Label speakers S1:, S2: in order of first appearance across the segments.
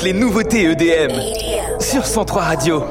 S1: les nouveautés EDM sur 103 Radio.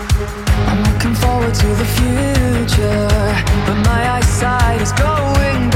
S2: To the future, but my eyesight is going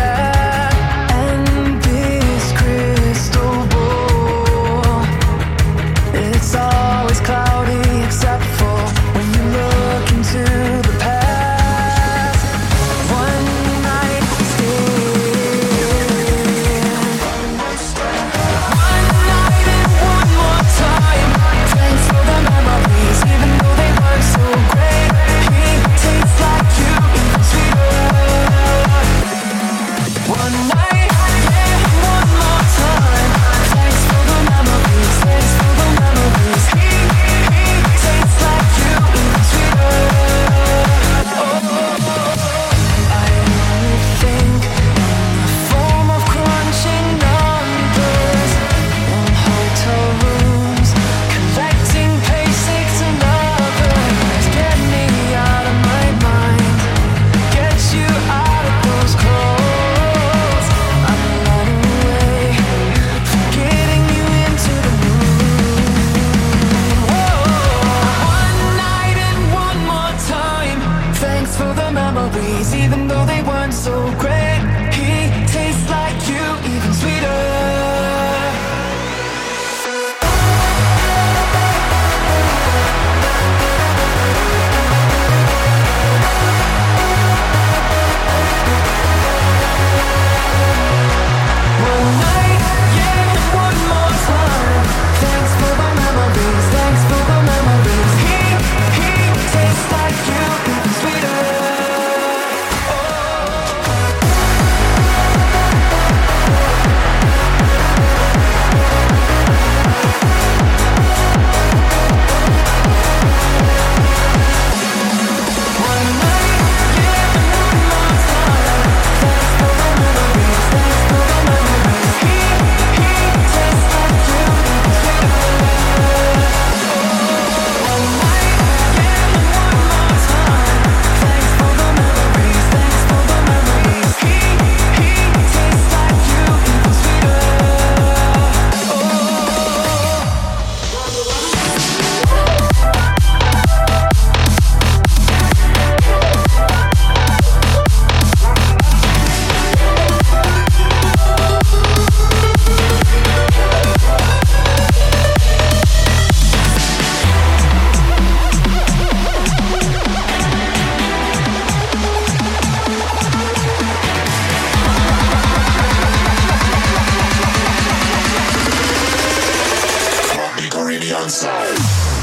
S2: Caribbean sound.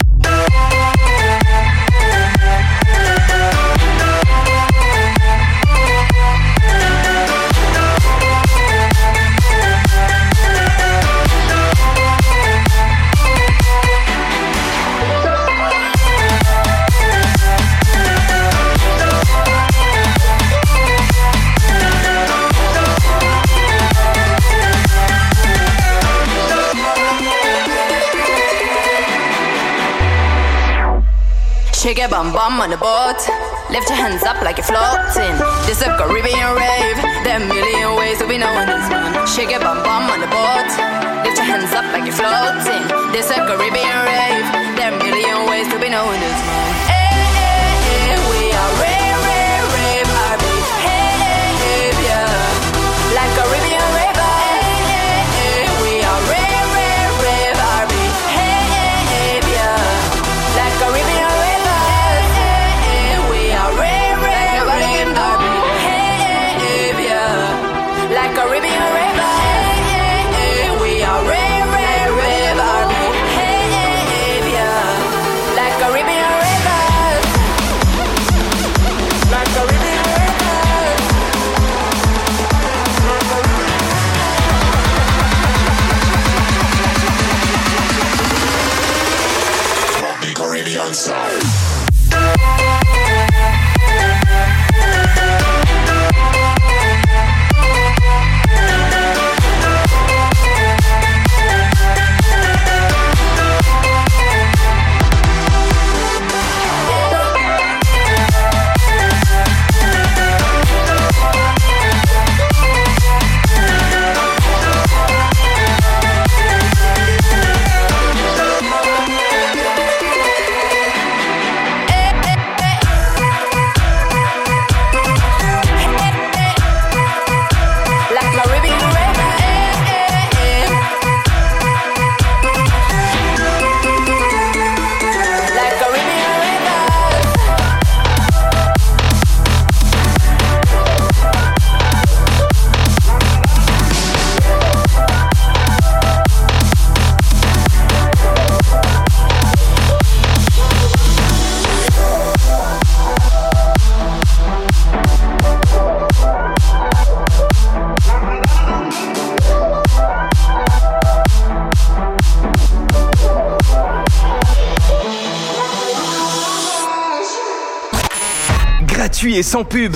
S3: Shake your bum bum on the boat. Lift your hands up like you're floating. This a Caribbean rave. There are a million ways to be knowing this one. Shake your bum bum on the boat. Lift your hands up like you're floating. This a Caribbean rave. There are a million ways to be knowing this one. Hey, hey, hey, we are rave, rave, rave, RB. Hey, hey, hey, yeah. Like Caribbean rave. Hey, hey, hey, we are rave, rave, rave, RB. Hey, hey, hey, yeah. Like Caribbean rave. Caribbean river, hey, hey, hey, we are rave, rave, rave, RB, hey, hey, hey, yeah, like Caribbean rivers, like Caribbean rivers, like the Caribbean sound.
S1: Gratuit et sans pub.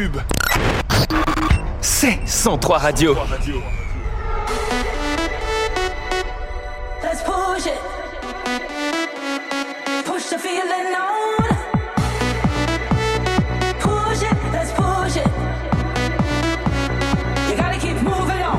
S1: C'est 103 Radio.
S4: Let's push it. Push the feeling on. Push it, let's push it. You gotta keep moving on.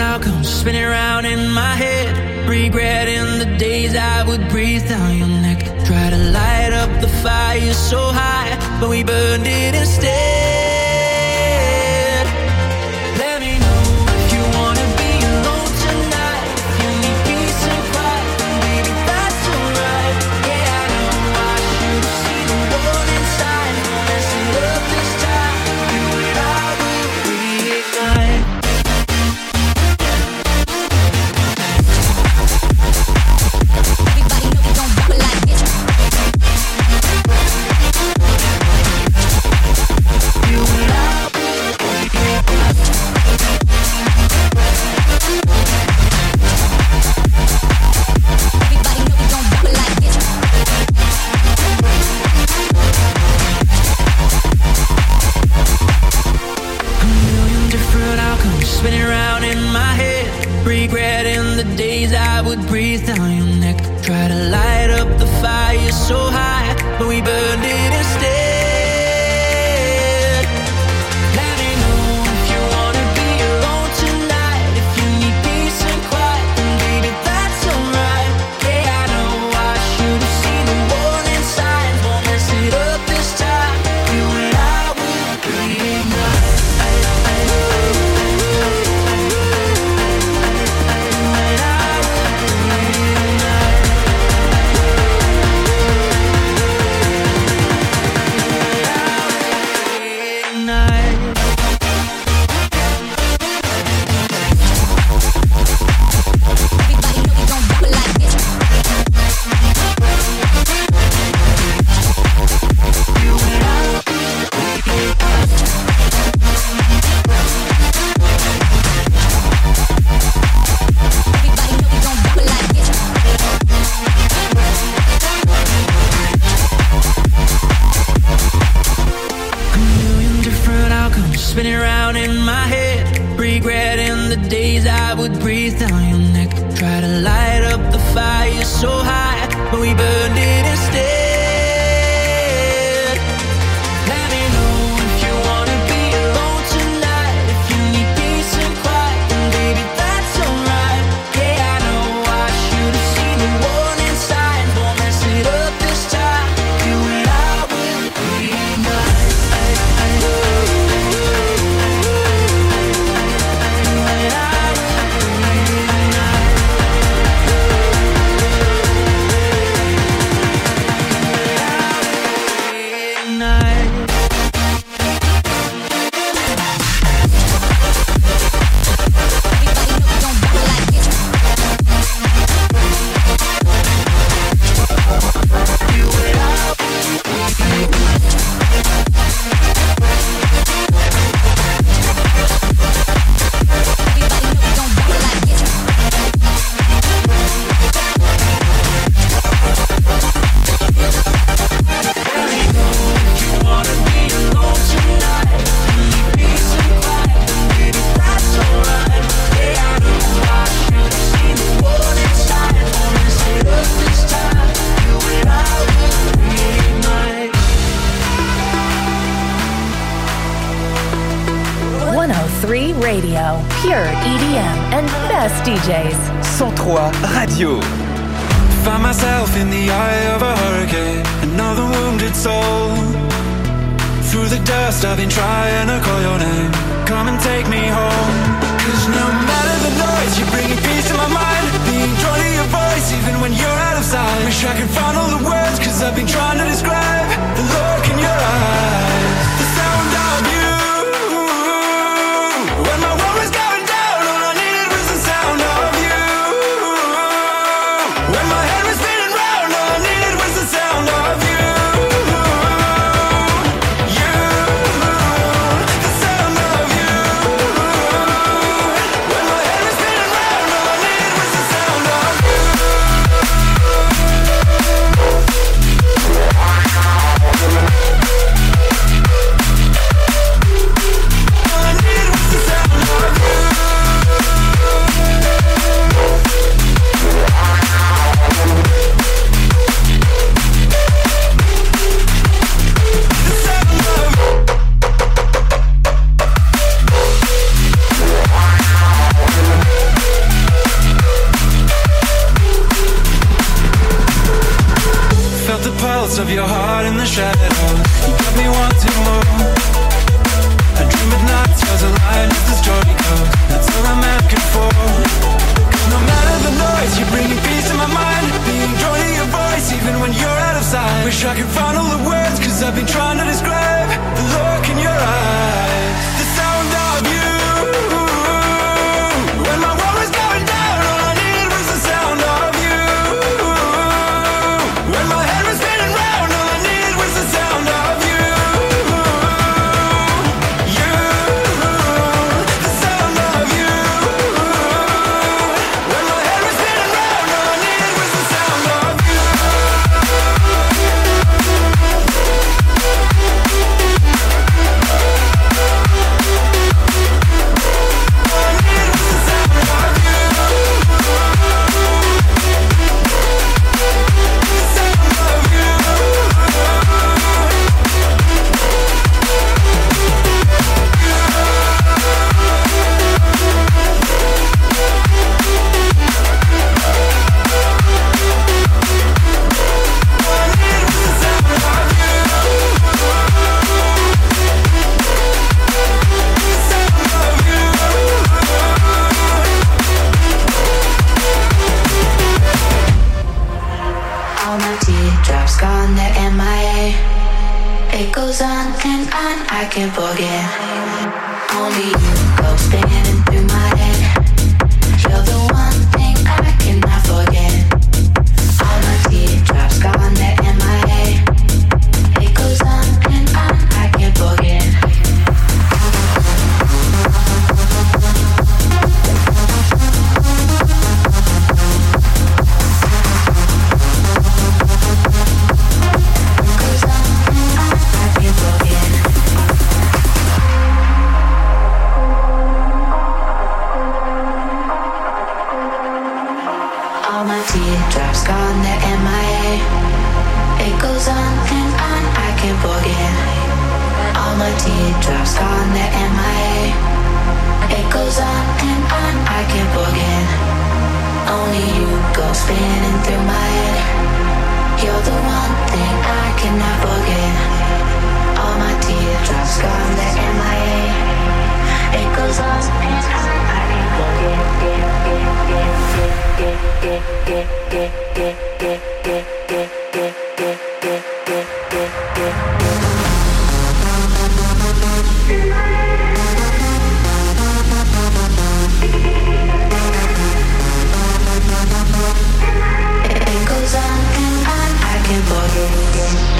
S2: outcomes spinning around in my head, regretting the days I would breathe down your neck. Try to light up the fire so high, but we burned it instead. Let me know if you wanna be alone tonight, if you need peace and quiet, then baby that's alright. Yeah, I know I should have seen the warning signs, don't mess it up this time. You and I will reignite. Spinning around in my head, regretting the days I would breathe down your neck. Try to light up the fire so high, but we burned it instead. Let me know if you wanna be alone tonight, if you need peace and quiet, then baby that's alright. Yeah, I know I should have seen the warning signs, won't mess it up this time. You and I will reignite. Spinning around in my head, regretting the days I would breathe down your neck. Try to light up the fire so high, but we burned it instead. Let me know if you wanna be alone tonight, if you need peace and quiet, then baby that's alright. Yeah, I know I should have seen the warning signs, won't mess it up this time. You and I will reignite.
S5: Radio, pure EDM and best DJs.
S1: 103 Radio.
S6: Find myself in the eye of a hurricane, another wounded soul. Through the dust I've been trying to call your name. Come and take me home. 'Cause no matter the noise, you're bringing peace to my mind. Being drawn to your voice even when you're out of sight. Wish I could find all the words, 'cause I've been trying to describe the look in your eyes, the sound of you. When my world was going down, all I needed was the sound of you. When my head was spinning round, all I needed was the sound of you. You, the sound of you. When my head was spinning round, all I needed was the sound of you.
S7: can't forget. Only you go spinning through my head. You're the one thing I cannot forget. All my teardrops gone, they're MIA. It goes on and on, I can't forget. Teardrops gone, they're MIA. It goes on and on, I can't forget. All my teardrops gone, they're MIA. It goes on and on, I can't forget. Only you go spinning through my head. You're the one thing I cannot forget. All my teardrops gone, they're MIA. It goes on and on, I can't forget. It goes on and on, I can't forget.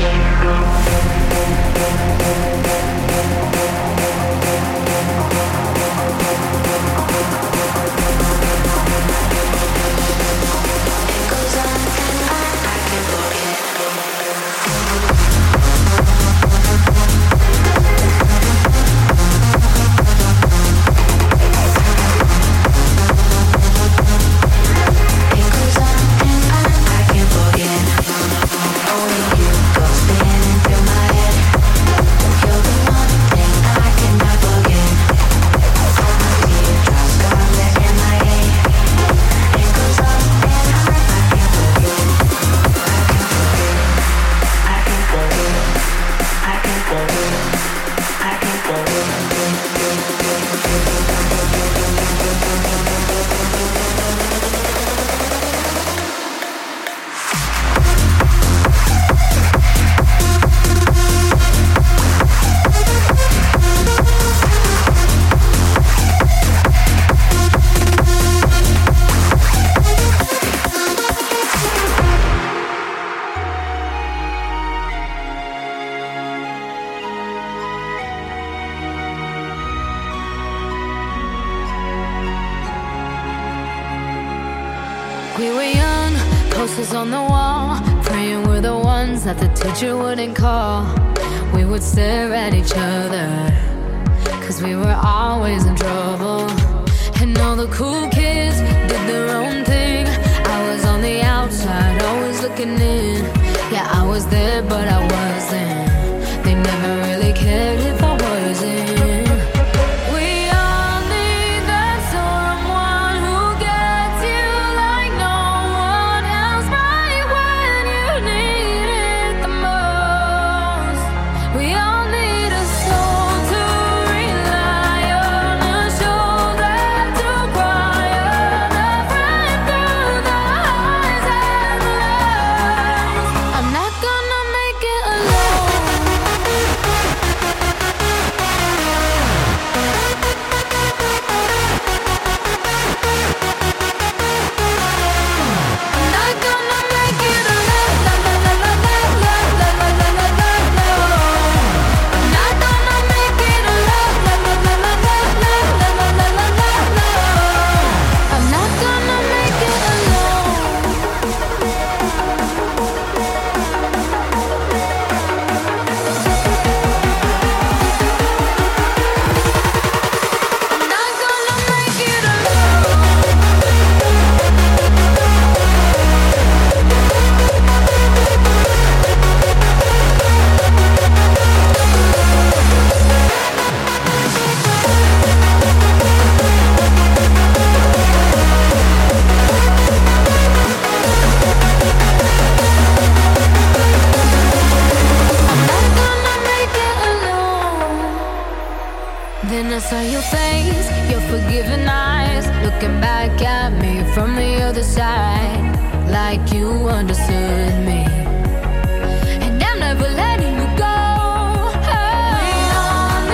S8: We were young, posters on the wall, praying we're the ones that the teacher wouldn't call. We would stare at each other, cause we were always in trouble. And all the cool kids did their own thing. I was on the outside, always looking in. Yeah, I was there, but I wasn't. They never really cared if I wasn't. Then I saw your face, your forgiving eyes, looking back at me from the other side, like you understood me. And I'm never letting you go. We all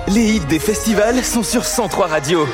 S1: Les hits des festivals sont sur 103 Radio.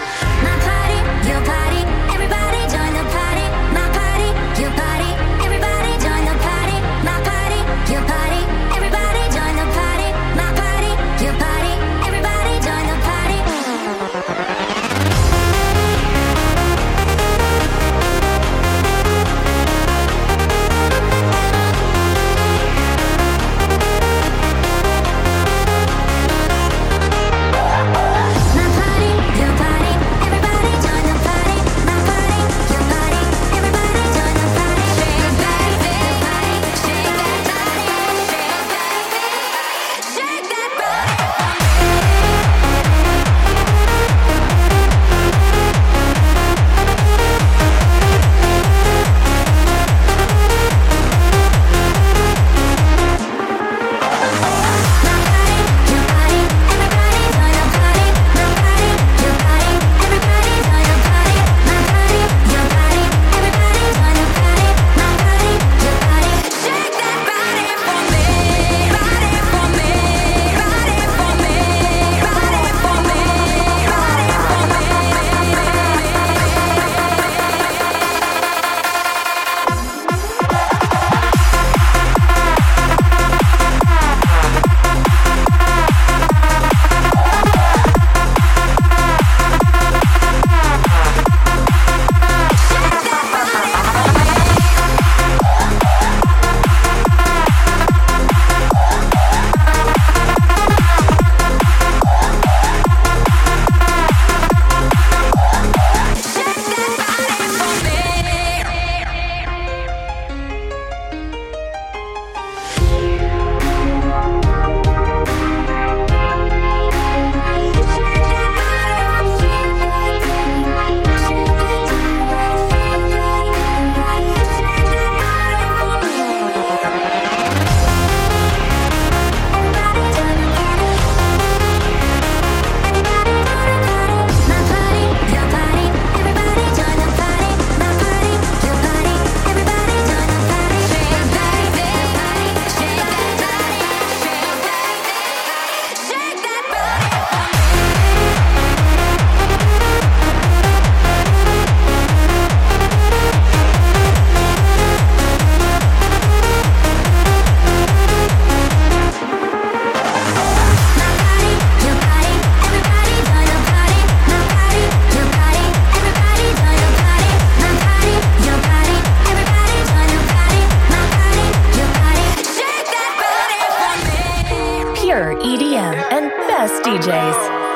S5: DJs.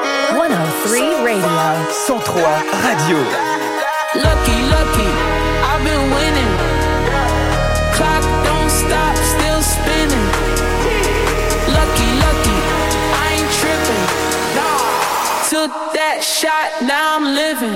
S5: 103 Radio.
S1: 103 Radio.
S2: Lucky, lucky, I've been winning. Clock don't stop, still spinning. Lucky, lucky, I ain't tripping. Took that shot, now I'm living.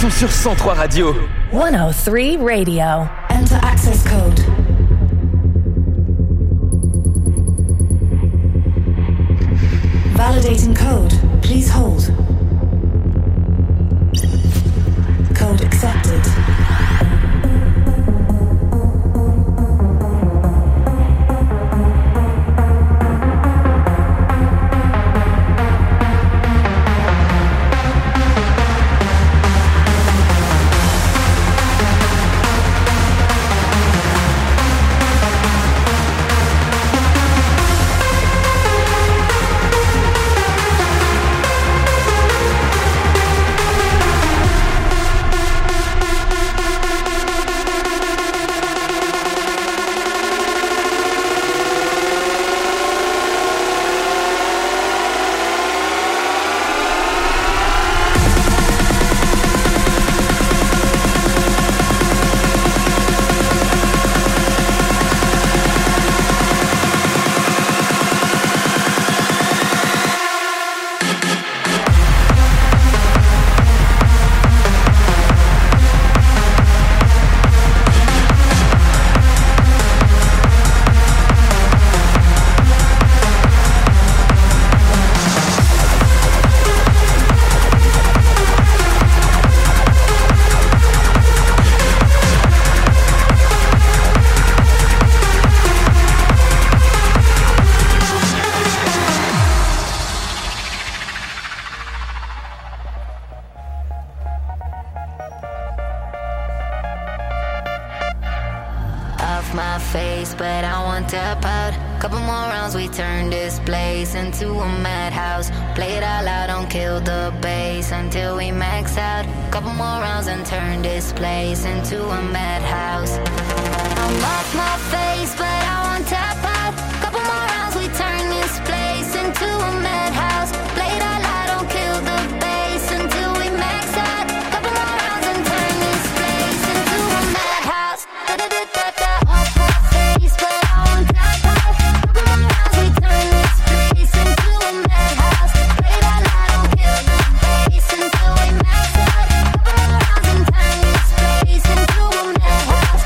S1: sont sur 103 Radio.
S5: 103 Radio.
S4: Enter access code. Validating code. Please hold. Code accepted.
S8: But I won't tap out. Couple more rounds, we turn this place into a madhouse. Play it out loud, don't kill the bass until we max out. Couple more rounds and turn this place into a madhouse. I'm off my face, but I won't tap out. Couple more rounds, we turn this place into a madhouse. Play it out loud, don't kill the bass until we max out. Couple more rounds and turn this place into a madhouse. Off my face, but I won't tap out. Couple more rounds, we turn this place into a madhouse. Play it out loud, don't kill the bass until we max out. Couple more rounds and turn this place into a madhouse.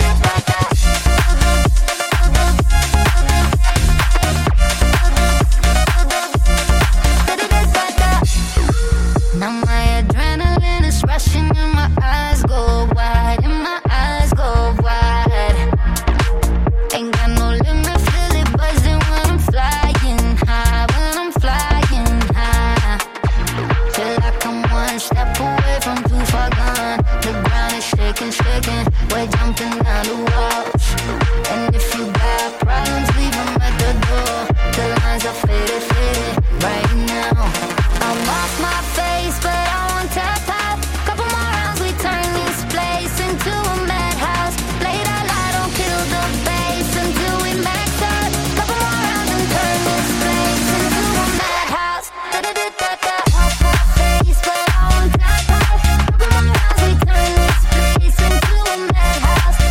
S8: Now my adrenaline is rushing and my eyes go wide, and my eyes go wide. Ain't got no limit, feel it buzzing when I'm flying high, when I'm flying high. Feel like I'm one step away from too far gone. The ground is shaking, shaking, we're jumping down the walls. And if you got problems, leave them at the door. The lines are faded, faded right now. I'm off my face, but I won't tap out. Couple more rounds, we turn this place into a madhouse. Play it out loud, don't kill the bass until we max out. Couple more rounds and turn this place into a madhouse. Off my face, but I won't tap out. Couple more rounds, we turn this place into a madhouse.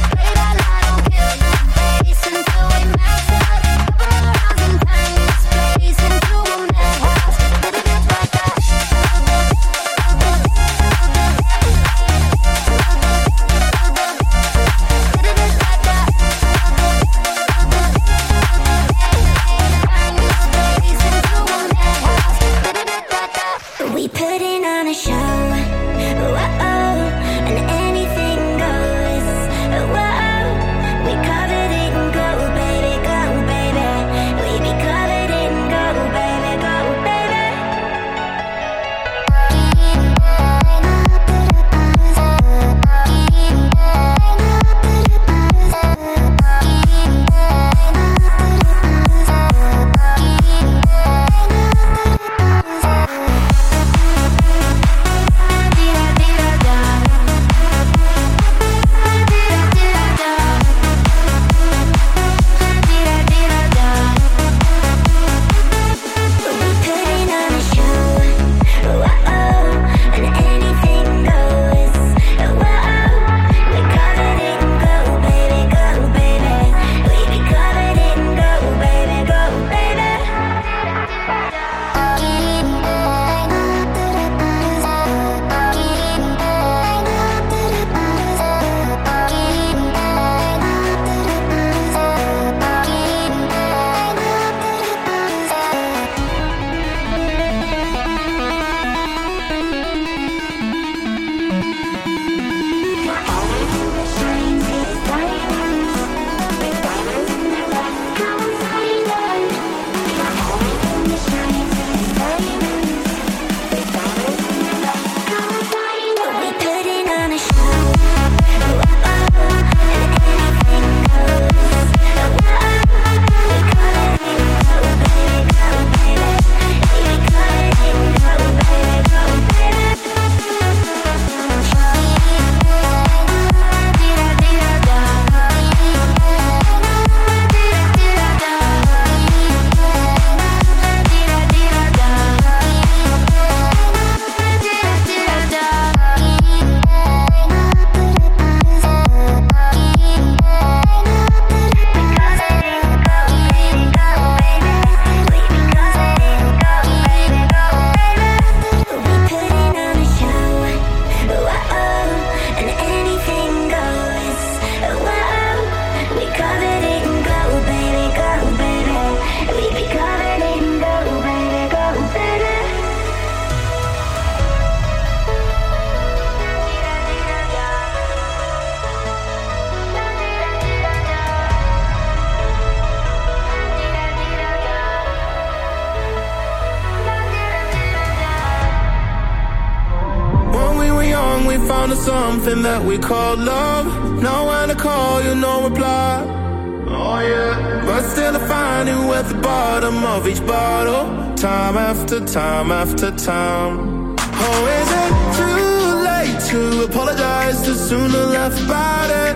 S9: something that we call love. Now when I call you, no reply. Oh yeah. But still I find you at the bottom of each bottle, time after time after time. Oh, is it too late to apologize? Too soon to laugh about it.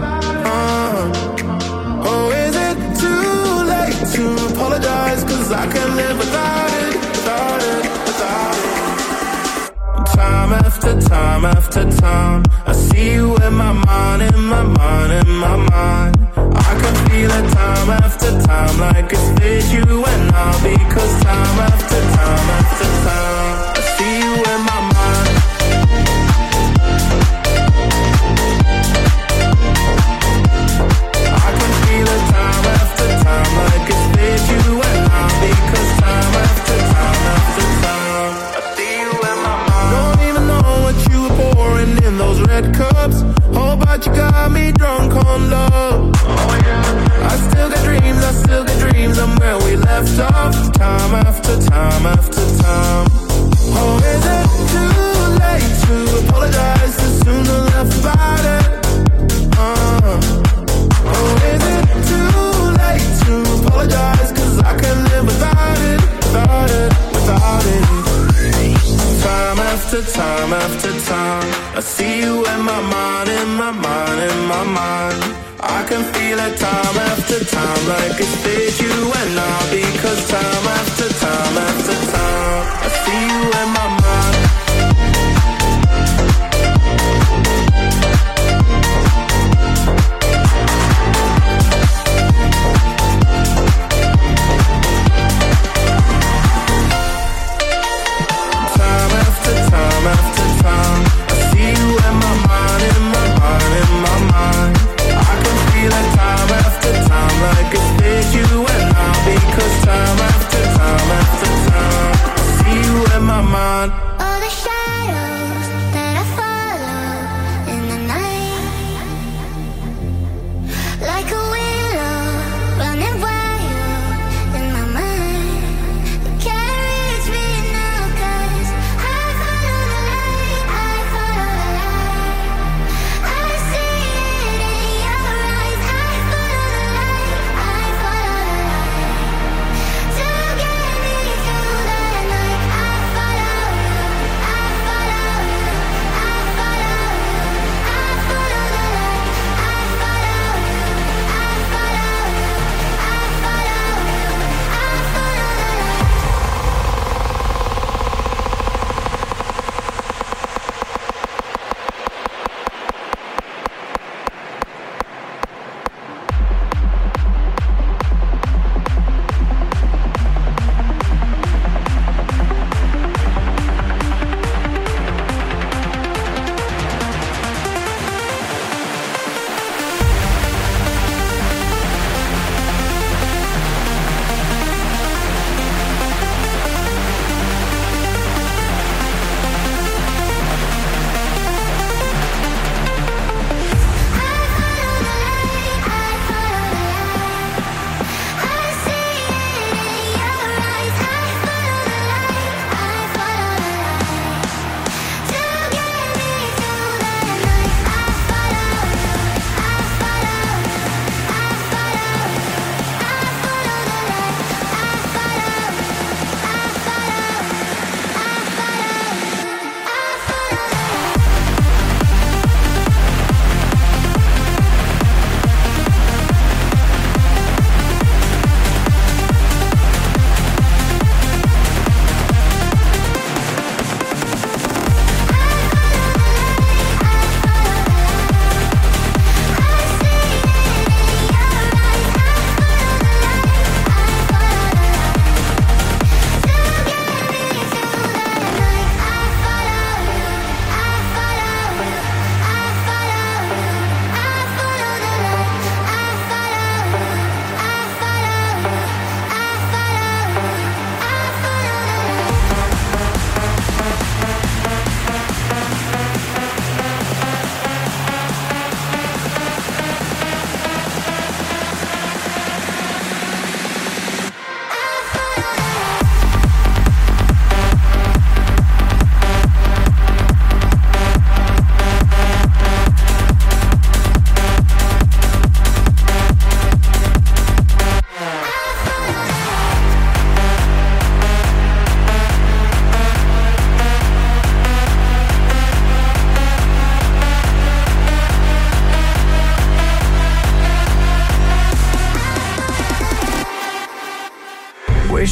S9: Oh, is it too late to apologize? 'Cause I can't live without it, without it, without it. Time after time after time, I see you in my mind, in my mind, in my mind. I can feel it time after time, like it's with you and I. Because time after time after time, I see you in my mind. I can feel it time after time, like it's with you and I. Because time after time after time, I see you in my mind. Don't even know what you were pouring in those red cups. Oh, but you got me drunk on love. Oh yeah. I still got dreams, I'm where we left off. Time after time after time. Oh, is it too late to apologize? Too soon to laugh about it. Oh, is it too late to apologize? 'Cause I can't live without it, without it, without it. Time after time after time, I see you in my mind, in my mind, in my mind. I can feel it time after time, like it's with you and I. Because time after time after time, I see you in my mind. Time after time after time, I see you in my mind, in my mind, in my mind. I can feel it time after time, like it's with you and I. Because time after time after time, I see you in my mind.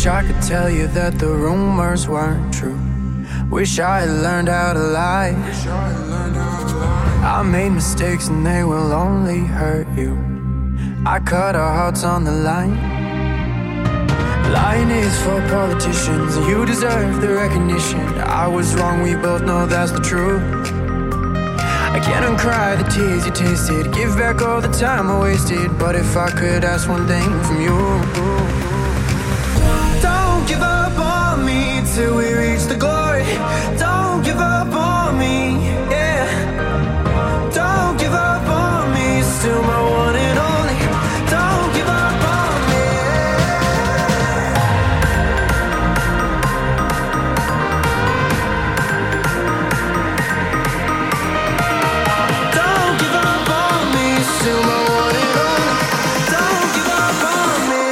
S10: Wish I could tell you that the rumors weren't true. Wish I had learned how to lie. I made mistakes and they will only hurt you. I cut our hearts on the line. Lying is for politicians, you deserve the recognition. I was wrong, we both know that's the truth. I can't uncry the tears you tasted, give back all the time I wasted. But if I could ask one thing from you, don't give up on me till we reach the glory. Don't give up on me, yeah. Don't give up on me, still my one and only. Don't give up on me. Don't give up on me, still my one and only. Don't give up on me.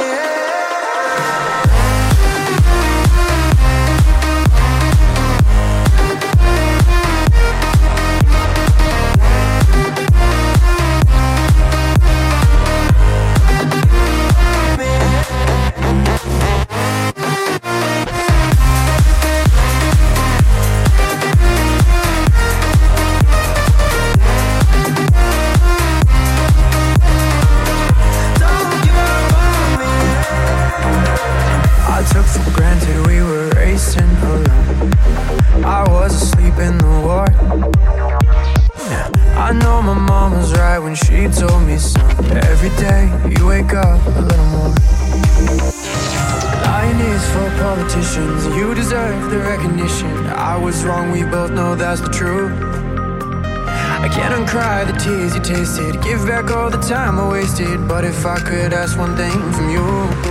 S10: I took for granted we were racing alone. I was asleep in the war. Yeah, I know my mom was right when she told me, son, every day you wake up a little more. Lying is for politicians, you deserve the recognition. I was wrong, we both know that's the truth. I can't uncry the tears you tasted, give back all the time I wasted. But if I could ask one thing from you,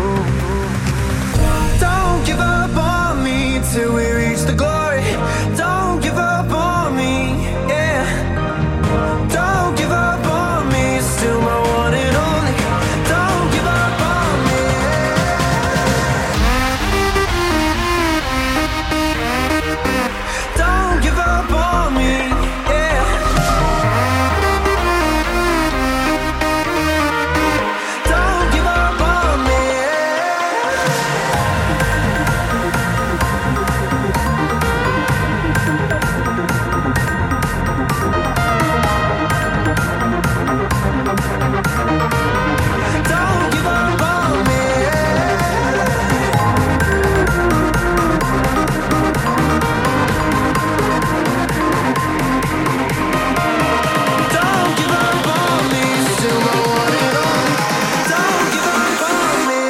S10: don't give up on me till we reach the glory. Don't give up on me, yeah. Don't give up on me, still my one and only. Don't give up on me. Don't give up on me, yeah. Don't give up on me. Don't give up on me. Don't give up on me, still my one and only. Don't give up on me.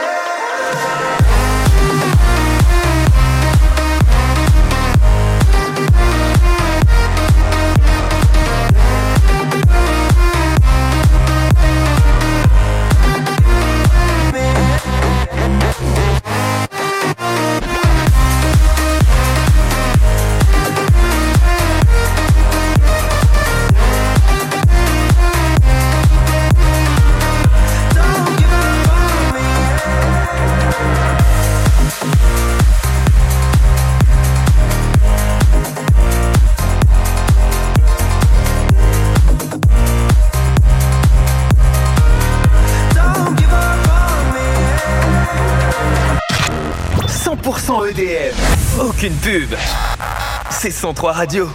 S10: Don't give up on me.
S1: 100% EDM, aucune pub. C'est 103 Radio.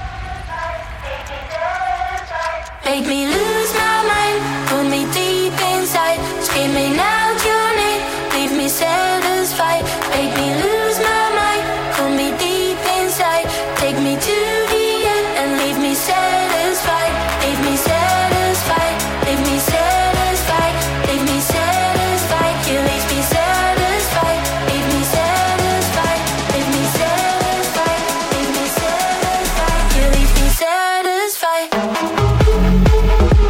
S11: Make me lose my mind, pull me deep inside, screaming out your name, leave me satisfied. Make me lose my mind, pull me deep inside, take me to the end and leave me satisfied. Leave me satisfied, leave me satisfied, leave me satisfied. You leave me satisfied, leave me satisfied, leave me satisfied, leave me satisfied. You leave me satisfied.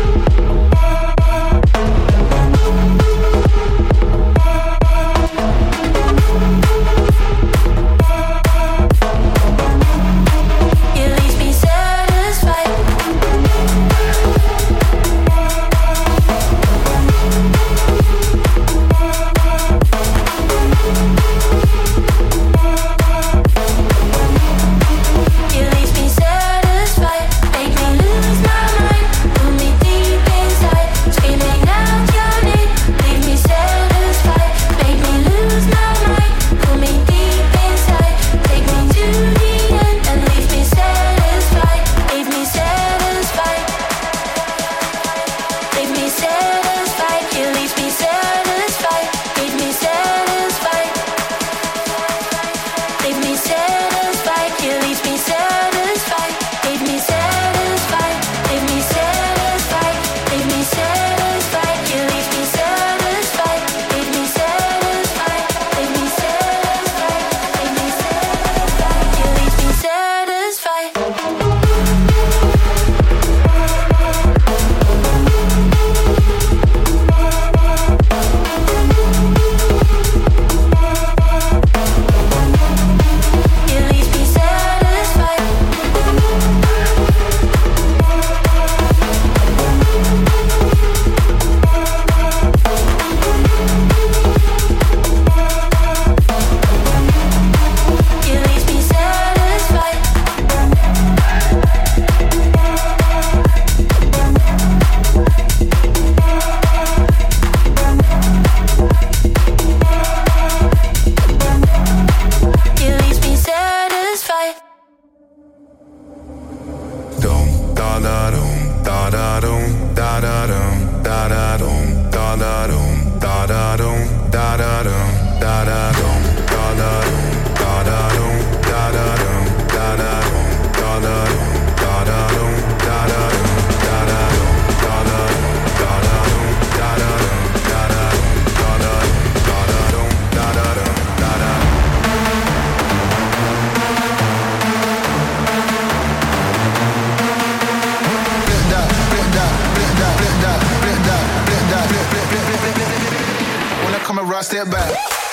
S12: I step back.